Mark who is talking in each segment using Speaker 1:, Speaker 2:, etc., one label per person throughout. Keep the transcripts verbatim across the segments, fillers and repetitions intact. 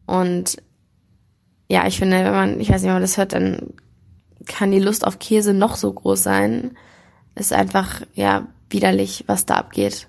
Speaker 1: Und ja, ich finde, wenn man, ich weiß nicht, wenn man das hört, dann kann die Lust auf Käse noch so groß sein. Ist einfach, ja, widerlich, was da abgeht.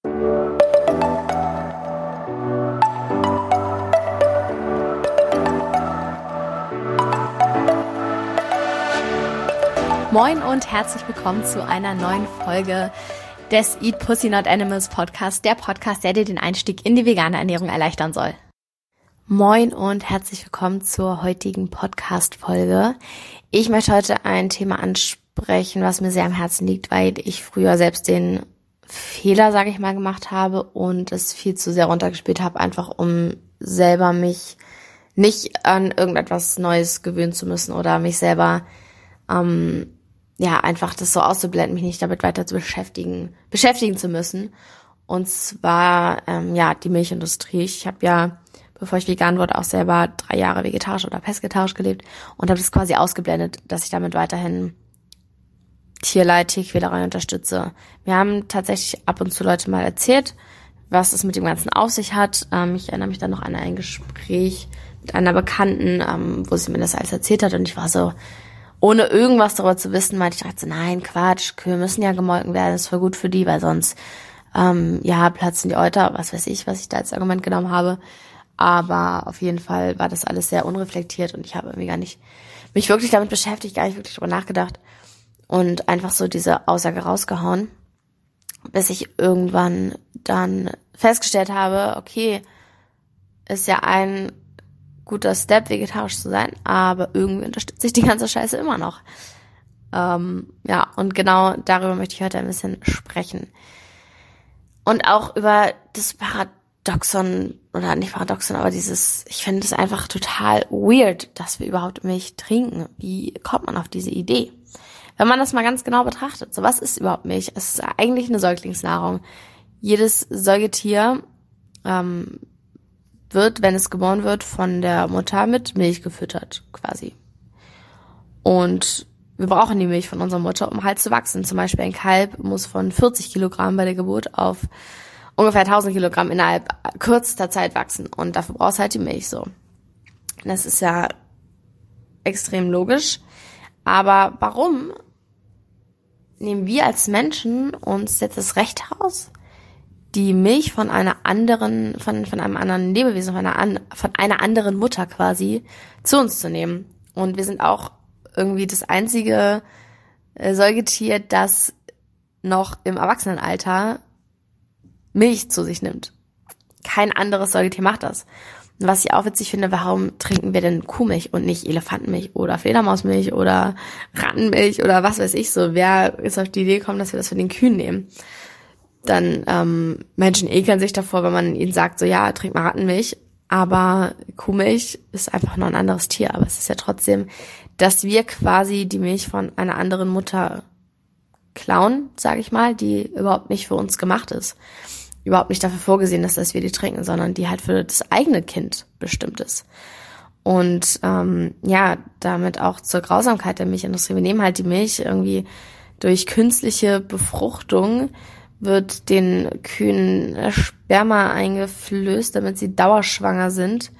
Speaker 2: Moin und herzlich willkommen zu einer neuen Folge des Eat Pussy Not Animals Podcast, der Podcast, der dir den Einstieg in die vegane Ernährung erleichtern soll.
Speaker 1: Moin und herzlich willkommen zur heutigen Podcast-Folge. Ich möchte heute ein Thema ansprechen, was mir sehr am Herzen liegt, weil ich früher selbst den Fehler, sage ich mal, gemacht habe und es viel zu sehr runtergespielt habe, einfach um selber mich nicht an irgendetwas Neues gewöhnen zu müssen oder mich selber ähm, ja einfach das so auszublenden, mich nicht damit weiter zu beschäftigen, beschäftigen zu müssen. Und zwar ähm, ja die Milchindustrie. Ich habe ja, bevor ich vegan wurde, auch selber drei Jahre vegetarisch oder pesketarisch gelebt und habe das quasi ausgeblendet, dass ich damit weiterhin Tierleid, Tierquälerei unterstütze. Wir haben tatsächlich ab und zu Leute mal erzählt, was es mit dem Ganzen auf sich hat. Ähm, ich erinnere mich dann noch an ein Gespräch mit einer Bekannten, ähm, wo sie mir das alles erzählt hat und ich war so, ohne irgendwas darüber zu wissen, meinte ich direkt so, nein, Quatsch, Kühe müssen ja gemolken werden, das ist voll gut für die, weil sonst, ähm, ja, platzen die Euter, was weiß ich, was ich da als Argument genommen habe. Aber auf jeden Fall war das alles sehr unreflektiert und ich habe irgendwie gar nicht mich wirklich damit beschäftigt, gar nicht wirklich darüber nachgedacht und einfach so diese Aussage rausgehauen, bis ich irgendwann dann festgestellt habe, okay, ist ja ein guter Step, vegetarisch zu sein, aber irgendwie unterstütze ich die ganze Scheiße immer noch. Ähm, ja, und genau darüber möchte ich heute ein bisschen sprechen. Und auch über das Paradoxon, oder nicht Paradoxon, aber dieses, ich finde es einfach total weird, dass wir überhaupt Milch trinken. Wie kommt man auf diese Idee? Wenn man das mal ganz genau betrachtet, so was ist überhaupt Milch? Es ist eigentlich eine Säuglingsnahrung. Jedes Säugetier ähm, wird, wenn es geboren wird, von der Mutter mit Milch gefüttert, quasi. Und wir brauchen die Milch von unserer Mutter, um halt zu wachsen. Zum Beispiel ein Kalb muss von vierzig Kilogramm bei der Geburt auf ungefähr tausend Kilogramm innerhalb kürzester Zeit wachsen. Und dafür brauchst du halt die Milch so. Das ist ja extrem logisch. Aber warum nehmen wir als Menschen uns jetzt das Recht heraus, die Milch von einer anderen, von, von einem anderen Lebewesen, von einer, an, von einer anderen Mutter quasi zu uns zu nehmen? Und wir sind auch irgendwie das einzige äh, Säugetier, das noch im Erwachsenenalter Milch zu sich nimmt. Kein anderes Säugetier macht das. Und was ich auch witzig finde, warum trinken wir denn Kuhmilch und nicht Elefantenmilch oder Fledermausmilch oder Rattenmilch oder was weiß ich so? Wer ist auf die Idee gekommen, dass wir das von den Kühen nehmen? Dann ähm, Menschen ekeln sich davor, wenn man ihnen sagt, so ja, trink mal Rattenmilch, aber Kuhmilch ist einfach nur ein anderes Tier. Aber es ist ja trotzdem, dass wir quasi die Milch von einer anderen Mutter klauen, sage ich mal, die überhaupt nicht für uns gemacht ist. Überhaupt nicht dafür vorgesehen ist, dass wir die trinken, sondern die halt für das eigene Kind bestimmt ist. Und ähm, ja, damit auch zur Grausamkeit der Milchindustrie. Wir nehmen halt die Milch irgendwie durch künstliche Befruchtung, wird den Kühen Sperma eingeflößt, damit sie dauerschwanger sind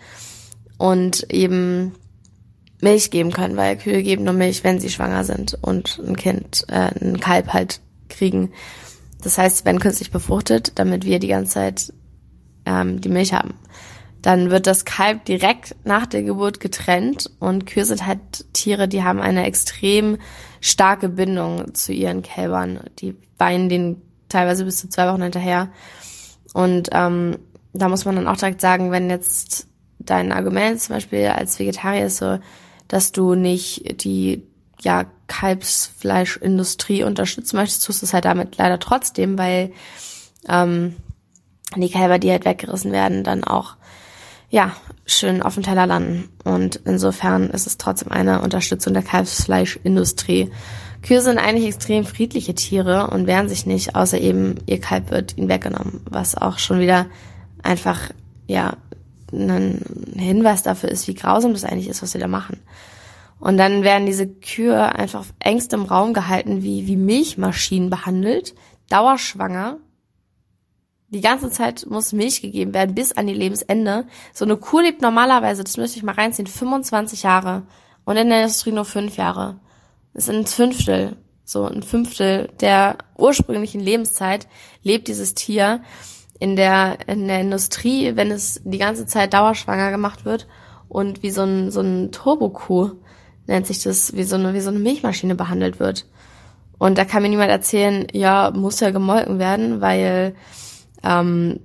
Speaker 1: und eben Milch geben können, weil Kühe geben nur Milch, wenn sie schwanger sind und ein Kind, äh, ein Kalb halt kriegen. Das heißt, sie werden künstlich befruchtet, damit wir die ganze Zeit ähm, die Milch haben. Dann wird das Kalb direkt nach der Geburt getrennt und Kühe sind halt Tiere, die haben eine extrem starke Bindung zu ihren Kälbern. Die weinen den teilweise bis zu zwei Wochen hinterher. Und ähm, da muss man dann auch direkt sagen, wenn jetzt dein Argument zum Beispiel als Vegetarier ist so, dass du nicht die ja Kalbsfleischindustrie unterstützen möchtest, tust du es halt damit leider trotzdem, weil ähm, die Kälber, die halt weggerissen werden, dann auch ja schön auf dem Teller landen. Und insofern ist es trotzdem eine Unterstützung der Kalbsfleischindustrie. Kühe sind eigentlich extrem friedliche Tiere und wehren sich nicht, außer eben ihr Kalb wird ihnen weggenommen, was auch schon wieder einfach ja ein Hinweis dafür ist, wie grausam das eigentlich ist, was wir da machen. Und dann werden diese Kühe einfach auf engstem Raum gehalten, wie wie Milchmaschinen behandelt, dauerschwanger, Die ganze Zeit muss Milch gegeben werden, bis an ihr Lebensende. So eine Kuh lebt normalerweise, das müsste ich mal reinziehen, fünfundzwanzig Jahre. Und in der Industrie nur fünf Jahre. Das ist ein Fünftel, so ein Fünftel der ursprünglichen Lebenszeit lebt dieses Tier. In der, in der Industrie, wenn es die ganze Zeit dauerschwanger gemacht wird und wie so ein, so ein Turbokuh, nennt sich das, wie so eine, wie so eine Milchmaschine behandelt wird. Und da kann mir niemand erzählen, ja, muss ja gemolken werden, weil, Ähm,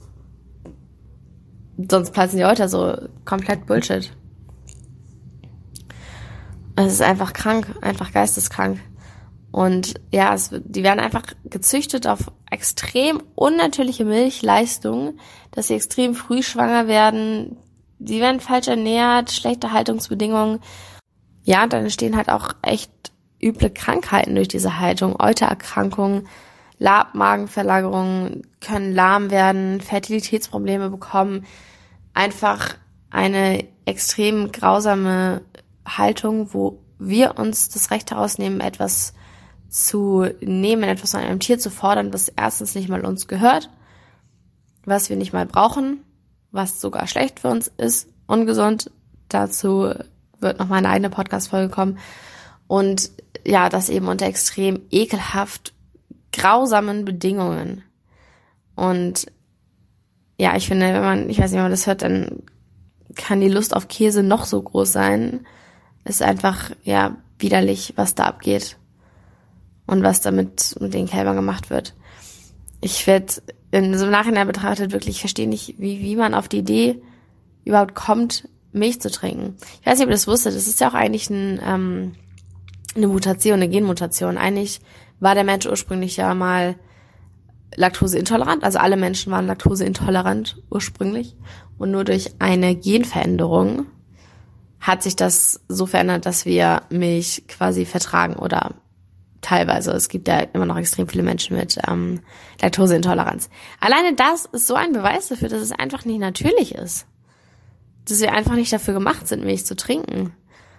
Speaker 1: sonst platzen die Euter, so komplett Bullshit. Es ist einfach krank, einfach geisteskrank. Und ja, es, die werden einfach gezüchtet auf extrem unnatürliche Milchleistung, dass sie extrem früh schwanger werden. Die werden falsch ernährt, schlechte Haltungsbedingungen. Ja, dann entstehen halt auch echt üble Krankheiten durch diese Haltung, Eutererkrankungen, Labmagenverlagerungen, können lahm werden, Fertilitätsprobleme bekommen. Einfach eine extrem grausame Haltung, wo wir uns das Recht herausnehmen, etwas zu nehmen, etwas von einem Tier zu fordern, was erstens nicht mal uns gehört, was wir nicht mal brauchen, was sogar schlecht für uns ist, ungesund. Dazu wird noch mal eine eigene Podcast-Folge kommen. Und ja, das eben unter extrem ekelhaft grausamen Bedingungen. Und ja, ich finde, wenn man, ich weiß nicht, wenn man das hört, dann kann die Lust auf Käse noch so groß sein. Ist einfach, ja, widerlich, was da abgeht. Und was damit mit den Kälbern gemacht wird. Ich werde in so im Nachhinein betrachtet wirklich, ich verstehe nicht, wie, wie man auf die Idee überhaupt kommt, Milch zu trinken. Ich weiß nicht, ob ihr das wusstet, das ist ja auch eigentlich ein, ähm, eine Mutation, eine Genmutation. Eigentlich war der Mensch ursprünglich ja mal laktoseintolerant, also alle Menschen waren laktoseintolerant ursprünglich und nur durch eine Genveränderung hat sich das so verändert, dass wir Milch quasi vertragen oder teilweise. Es gibt ja immer noch extrem viele Menschen mit ähm, Laktoseintoleranz. Alleine das ist so ein Beweis dafür, dass es einfach nicht natürlich ist. Dass wir einfach nicht dafür gemacht sind, Milch zu trinken.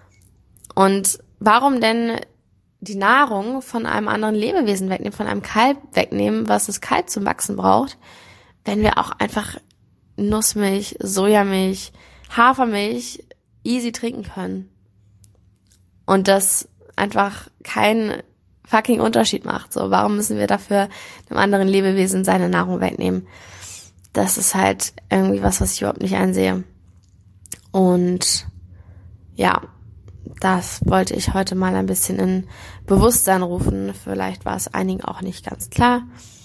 Speaker 1: Und warum denn die Nahrung von einem anderen Lebewesen wegnehmen, von einem Kalb wegnehmen, was das Kalb zum Wachsen braucht, wenn wir auch einfach Nussmilch, Sojamilch, Hafermilch easy trinken können. Und das einfach keinen fucking Unterschied macht. So, warum müssen wir dafür einem anderen Lebewesen seine Nahrung wegnehmen? Das ist halt irgendwie was, was ich überhaupt nicht einsehe. Und ja, das wollte ich heute mal ein bisschen in Bewusstsein rufen. Vielleicht war es einigen auch nicht ganz klar.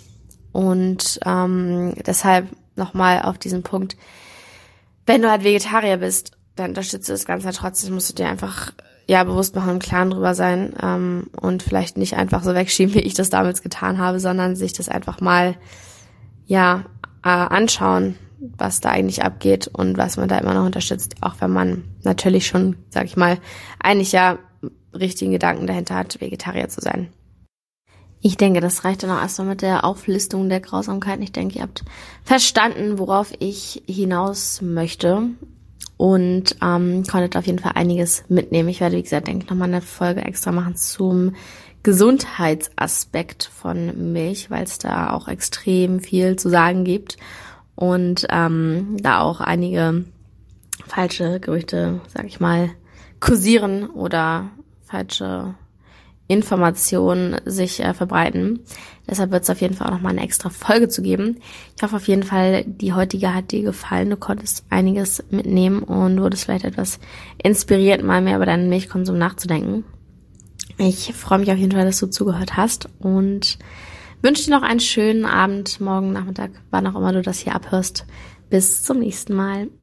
Speaker 1: Und ähm, deshalb nochmal auf diesen Punkt. Wenn du halt Vegetarier bist, dann unterstützt du das Ganze halt trotzdem. Musst du dir einfach ja bewusst machen, im Klaren drüber sein ähm, und vielleicht nicht einfach so wegschieben, wie ich das damals getan habe, sondern sich das einfach mal ja äh, anschauen, was da eigentlich abgeht und was man da immer noch unterstützt, auch wenn man natürlich schon, sag ich mal, eigentlich ja richtigen Gedanken dahinter hat, Vegetarier zu sein. Ich denke, das reicht dann auch erstmal mit der Auflistung der Grausamkeiten. Ich denke, ihr habt verstanden, worauf ich hinaus möchte und ähm, konntet auf jeden Fall einiges mitnehmen. Ich werde, wie gesagt, denke ich, nochmal eine Folge extra machen zum Gesundheitsaspekt von Milch, weil es da auch extrem viel zu sagen gibt. Und ähm, da auch einige falsche Gerüchte, sag ich mal, kursieren oder falsche Informationen sich äh, verbreiten. Deshalb wird es auf jeden Fall auch nochmal eine extra Folge zu geben. Ich hoffe auf jeden Fall, die heutige hat dir gefallen. Du konntest einiges mitnehmen und wurdest vielleicht etwas inspiriert, mal mehr über deinen Milchkonsum nachzudenken. Ich freue mich auf jeden Fall, dass du zugehört hast und wünsche dir noch einen schönen Abend, morgen, Nachmittag, wann auch immer du das hier abhörst. Bis zum nächsten Mal.